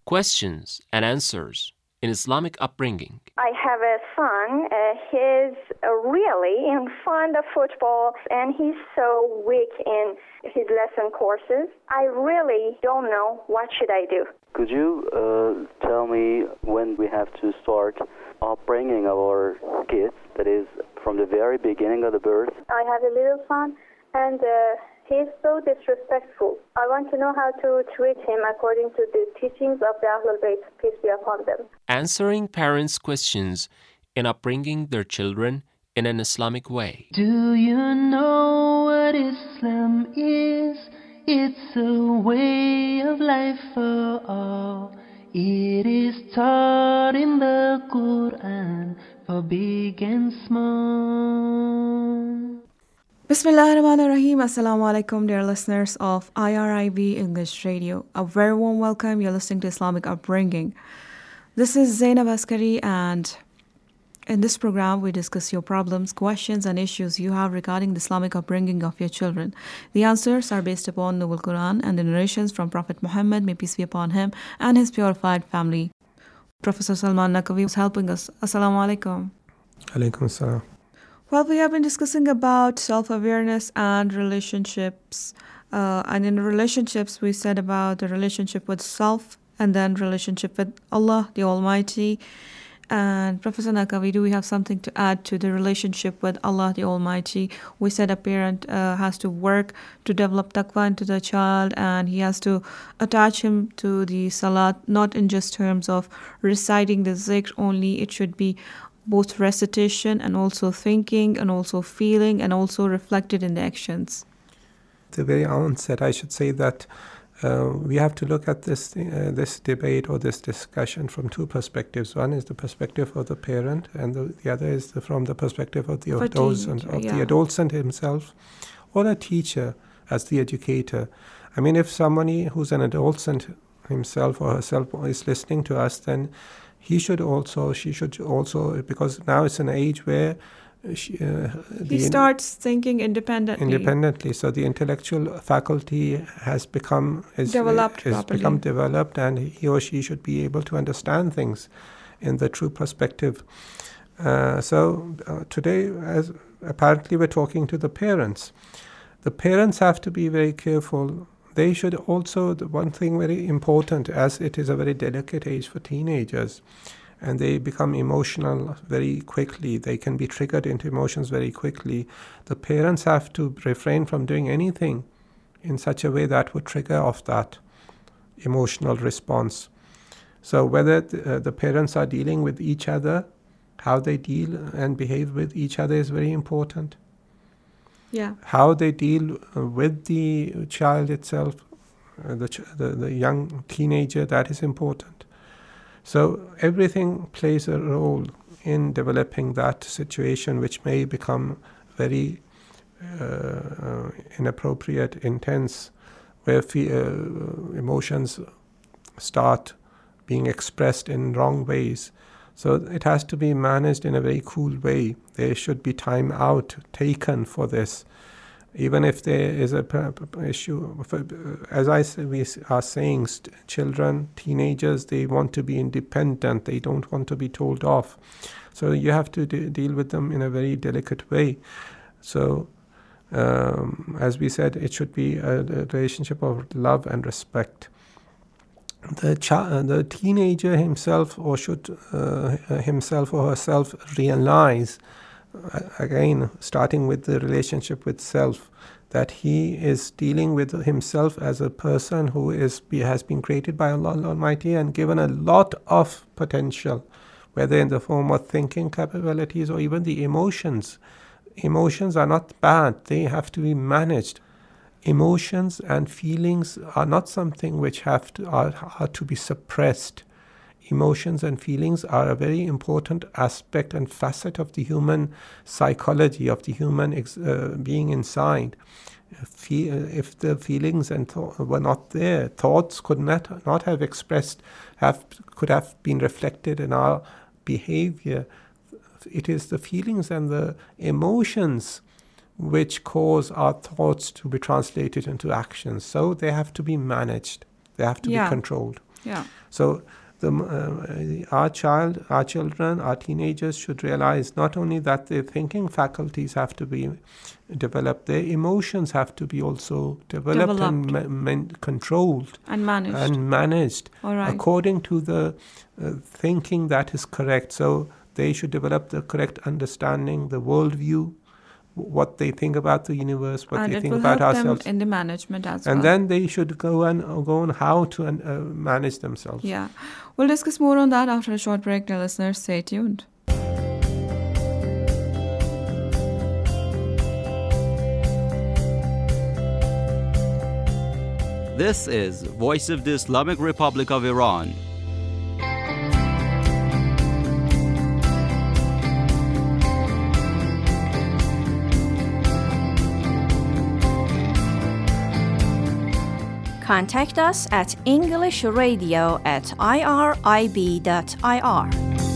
questions and answers in Islamic upbringing. I have a son. He's really fond of football, and he's so weak in his lesson courses. I really don't know what should I do. Could you tell me when we have to start upbringing our kids, that is, from the very beginning of the birth? I have a little son, and he's so disrespectful. I want to know how to treat him according to the teachings of the Ahlul Bayt, peace be upon them. Answering parents' questions in upbringing their children in an Islamic way. Do you know what Islam is? It's a way of life for all. It is taught in the Quran for big and small. Bismillahirrahmanirrahim. Assalamu alaikum, dear listeners of IRIB English Radio. A very warm welcome. You're listening to Islamic Upbringing. This is Zainab Askari, and in this program, we discuss your problems, questions, and issues you have regarding the Islamic upbringing of your children. The answers are based upon Noble Quran and the narrations from Prophet Muhammad, may peace be upon him, and his purified family. Professor Salman Naqvi is helping us. Assalamu alaikum. Alaikum assalam. Well, we have been discussing about self-awareness and relationships. And in relationships, we said about the relationship with self and then relationship with Allah, the Almighty. And Professor Naqvi, do we have something to add to the relationship with Allah, the Almighty? We said a parent has to work to develop taqwa into the child, and he has to attach him to the salat, not in just terms of reciting the zikr only. It should be both recitation and also thinking and also feeling and also reflected in the actions. At the very onset, I should say that we have to look at this debate or this discussion from two perspectives. One is the perspective of the parent, and the other is from the perspective of the adolescent himself, or a teacher as the educator. I mean, if somebody who's an adolescent himself or herself is listening to us, then she should also, because now it's an age where he starts thinking independently. So the intellectual faculty has become developed, and he or she should be able to understand things in the true perspective. So today, as apparently we're talking to the parents. The parents have to be very careful. They should also, the one thing very important, as it is a very delicate age for teenagers, and they become emotional very quickly. They can be triggered into emotions very quickly. The parents have to refrain from doing anything in such a way that would trigger off that emotional response. So whether the parents are dealing with each other, how they deal and behave with each other is very important. Yeah. How they deal with the child itself, the young teenager, that is important. So everything plays a role in developing that situation, which may become very inappropriate, intense, where emotions start being expressed in wrong ways. So it has to be managed in a very cool way. There should be time out taken for this. Even if there is a issue, as we are saying, children, teenagers, they want to be independent. They don't want to be told off. So you have to deal with them in a very delicate way. So as we said, it should be a relationship of love and respect. The teenager himself or herself realize, again, starting with the relationship with self, that he is dealing with himself as a person who has been created by Allah Almighty and given a lot of potential, whether in the form of thinking capabilities or even the emotions. Emotions are not bad, they have to be managed. Emotions and feelings are not something which are to be suppressed. Emotions and feelings are a very important aspect and facet of the human psychology, of the human being inside. If the feelings and were not there, thoughts could not have could have been reflected in our behavior. It is the feelings and the emotions which cause our thoughts to be translated into actions. So they have to be managed. They have to be controlled. Yeah. So our children, our teenagers should realize not only that their thinking faculties have to be developed, their emotions have to be also developed. And controlled and managed. All right. According to the thinking that is correct. So they should develop the correct understanding, the worldview, what they think about the universe, what they think about ourselves. And it will help them in the management as well. And then they should go on how to manage themselves. Yeah. We'll discuss more on that after a short break. Dear listeners, stay tuned. This is Voice of the Islamic Republic of Iran. Contact us at englishradio@irib.ir.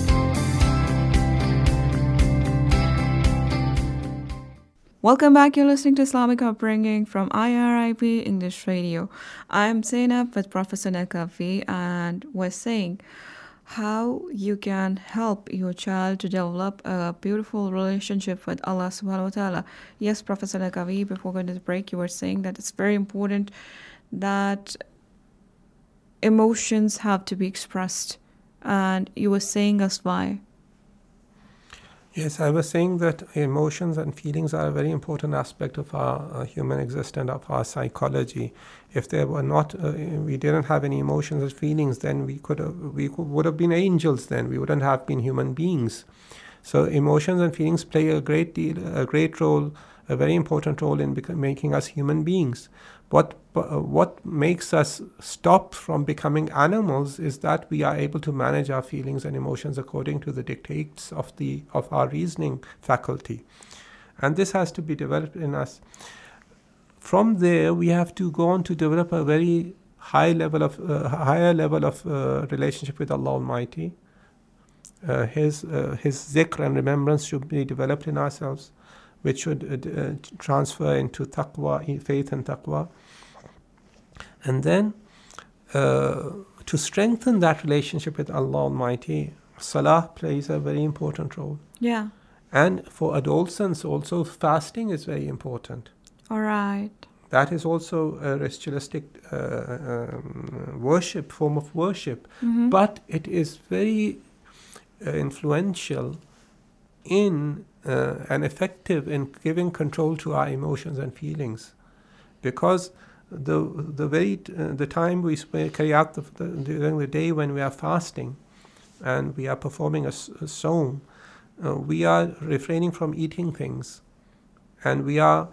Welcome back. You're listening to Islamic Upbringing from IRIB English Radio. I'm Zainab with Professor Nekafi, and we're saying how you can help your child to develop a beautiful relationship with Allah subhanahu wa ta'ala. Yes, Professor Nekafi, before going to the break, you were saying that it's very important that emotions have to be expressed, and you were saying us why. Yes, I was saying that emotions and feelings are a very important aspect of our human existence, of our psychology. If there were not, we didn't have any emotions or feelings, then we would have been angels. Then we wouldn't have been human beings. So emotions and feelings play a great role, a very important role in making us human beings. What makes us stop from becoming animals is that we are able to manage our feelings and emotions according to the dictates of our reasoning faculty, and this has to be developed in us. From there, we have to go on to develop a very higher level of relationship with Allah Almighty. His zikr and remembrance should be developed in ourselves, which should transfer into taqwa, faith and taqwa. And then to strengthen that relationship with Allah Almighty, salah plays a very important role. Yeah. And for adolescents also, fasting is very important. All right. That is also a ritualistic form of worship. Mm-hmm. But it is very influential in and effective in giving control to our emotions and feelings, because the time we carry out during the day when we are fasting and we are performing a sawm, we are refraining from eating things, and we are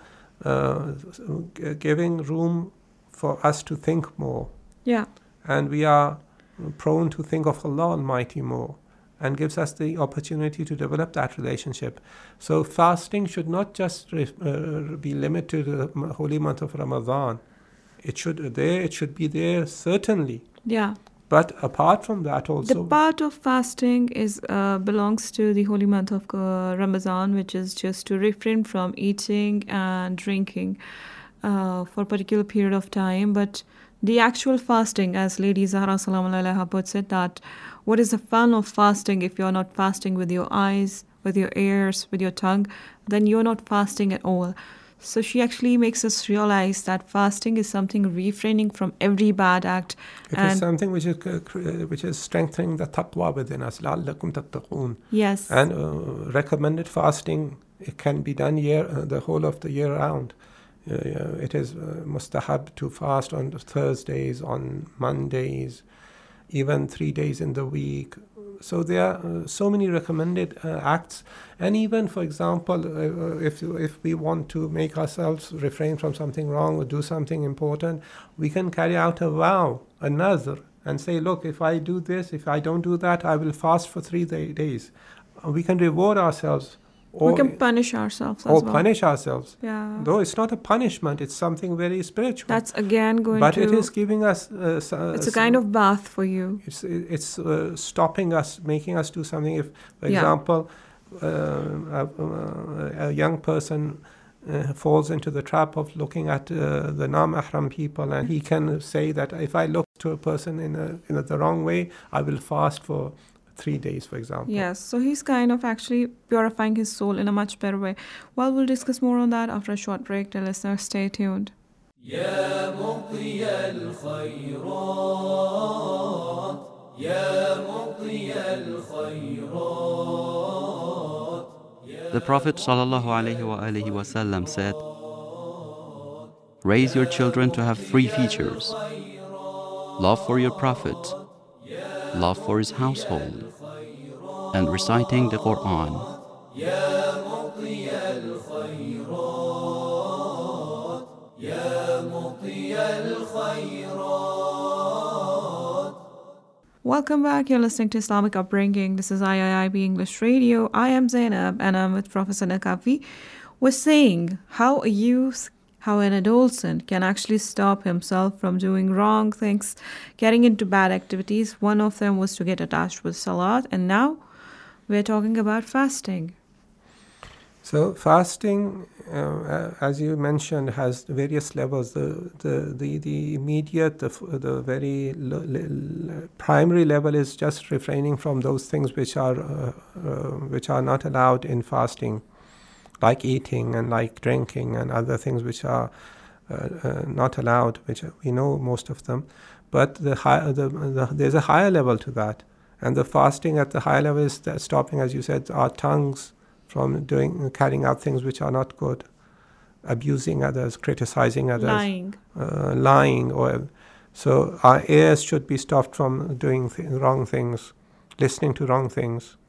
giving room for us to think more. Yeah. And we are prone to think of Allah Almighty more, and gives us the opportunity to develop that relationship. So fasting should not just be limited to the holy month of Ramadan. It should be there certainly. Yeah. But apart from that also, the part of fasting is belongs to the holy month of Ramadan, which is just to refrain from eating and drinking for a particular period of time. But the actual fasting, as Lady Zahra Salamu Alaiha puts it, that what is the fun of fasting if you're not fasting with your eyes, with your ears, with your tongue, then you're not fasting at all. So she actually makes us realize that fasting is something refraining from every bad act. It is something which is strengthening the taqwa within us. لَعَلَّكُمْ تَتَّقُونَ. Yes. And recommended fasting, it can be done the whole of the year round. It is mustahab to fast on Thursdays, on Mondays, even 3 days in the week. So there are so many recommended acts. And even, for example, if we want to make ourselves refrain from something wrong or do something important, we can carry out a vow, a nazr, and say, look, if I do this, if I don't do that, I will fast for 3 days. We can reward ourselves. Or we can punish ourselves as well. Punish ourselves. Yeah. Though it's not a punishment, it's something very spiritual. That's again going but it is giving us... it's a kind of bath for you. It's stopping us, making us do something. If, for example, a young person falls into the trap of looking at the non-mahram people, and he can say that if I look to a person in the wrong way, I will fast for 3 days, for example. Yes, so he's kind of actually purifying his soul in a much better way. Well, we'll discuss more on that after a short break. Dear listeners, stay tuned. يا مقضي الخيرات يا مقضي الخيرات. The Prophet ﷺ said, "Raise your children to have 3 features: love for your Prophet, love for his household, and reciting the Quran." يا مقضي الخيرات يا مقضي الخيرات. Welcome back. You're listening to Islamic Upbringing. This is IIIB English Radio. I am Zainab and I'm with Professor Nakavi. We're saying how a youth, how an adolescent can actually stop himself from doing wrong things, getting into bad activities. One of them was to get attached with Salat, and now we're talking about fasting. So fasting, as you mentioned, has various levels. The immediate, the very primary level is just refraining from those things which are not allowed in fasting, like eating and like drinking and other things which are not allowed, which we know most of them. But there's a higher level to that, and the fasting at the higher level is stopping, as you said, our tongues from carrying out things which are not good, abusing others, criticizing others, lying, so our ears should be stopped from doing wrong things, listening to wrong things,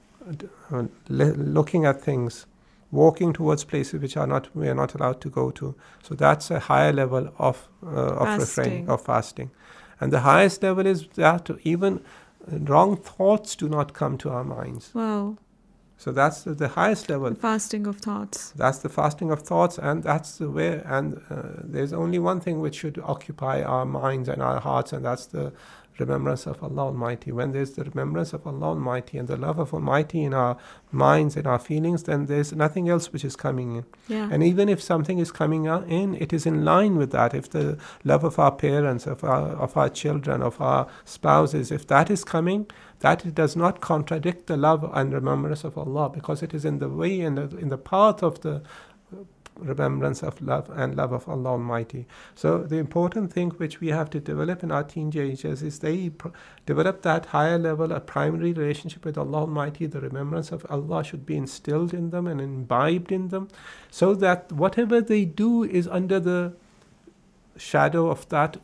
looking at things, walking towards places which we are not allowed to go to. So that's a higher level of refrain, of fasting, and the highest level is that even wrong thoughts do not come to our minds. Wow. So that's the highest level. The fasting of thoughts. That's the fasting of thoughts, and that's the way. And there's only one thing which should occupy our minds and our hearts, and that's the remembrance of Allah Almighty. When there's the remembrance of Allah Almighty and the love of Almighty in our minds and our feelings, then there's nothing else which is coming in. Yeah. And even if something is coming in, it is in line with that. If the love of our parents, of our children, of our spouses, if that is coming, that it does not contradict the love and remembrance of Allah, because it is in the way and in the path of the remembrance of love and love of Allah Almighty. So the important thing which we have to develop in our teenagers is they develop that higher level, a primary relationship with Allah Almighty. The remembrance of Allah should be instilled in them and imbibed in them, so that whatever they do is under the shadow of that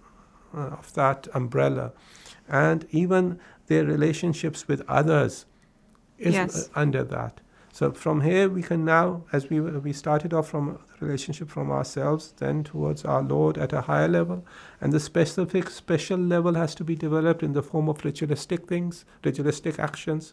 umbrella, and even their relationships with others is under that. So from here we can now, as we started off from the relationship from ourselves, then towards our Lord at a higher level, and the special level has to be developed in the form of ritualistic things, ritualistic actions.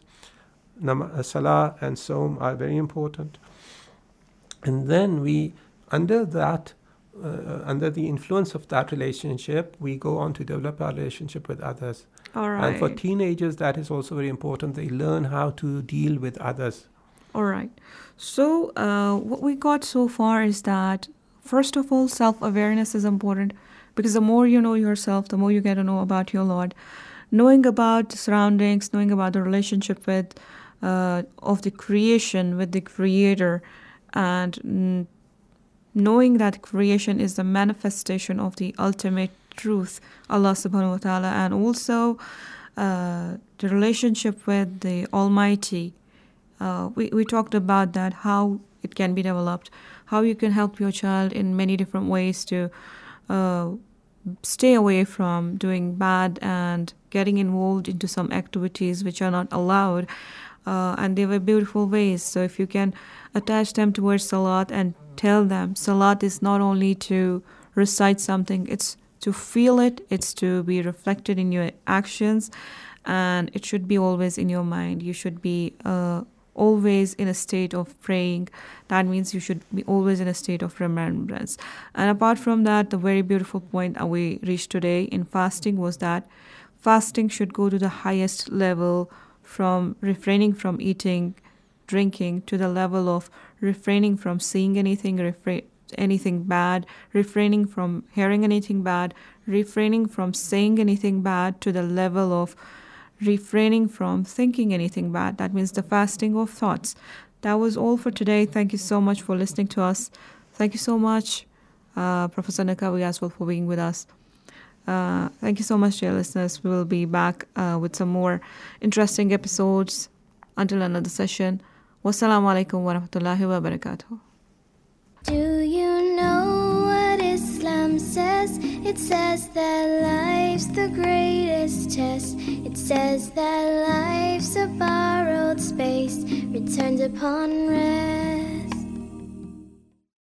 Salah and Sawm are very important. And then we, under the influence of that relationship, we go on to develop our relationship with others. All right. And for teenagers, that is also very important. They learn how to deal with others. All right. So what we got so far is that, first of all, self-awareness is important, because the more you know yourself, the more you get to know about your Lord. Knowing about the surroundings, knowing about the relationship with of the creation with the Creator, and knowing that creation is the manifestation of the ultimate truth, Allah subhanahu wa ta'ala, and also the relationship with the Almighty. We talked about that, how it can be developed, how you can help your child in many different ways to stay away from doing bad and getting involved into some activities which are not allowed. And they were beautiful ways. So if you can attach them towards Salat and tell them Salat is not only to recite something, it's to feel it, it's to be reflected in your actions, and it should be always in your mind. You should be always in a state of praying. That means you should be always in a state of remembrance. And apart from that, the very beautiful point that we reached today in fasting was that fasting should go to the highest level, from refraining from eating, drinking, to the level of refraining from seeing anything bad, refraining from hearing anything bad, refraining from saying anything bad, to the level of refraining from thinking anything bad. That means the fasting of thoughts. That was all for today. Thank you so much for listening to us. Thank you so much, Professor Naqvi, as well, for being with us. Thank you so much, dear listeners. We will be back with some more interesting episodes until another session. Wassalamu alaikum wa rahmatullahi wa barakatuh. Do you know what Islam says? It says that life's the greatest test. It says that life's a borrowed space, returned upon rest.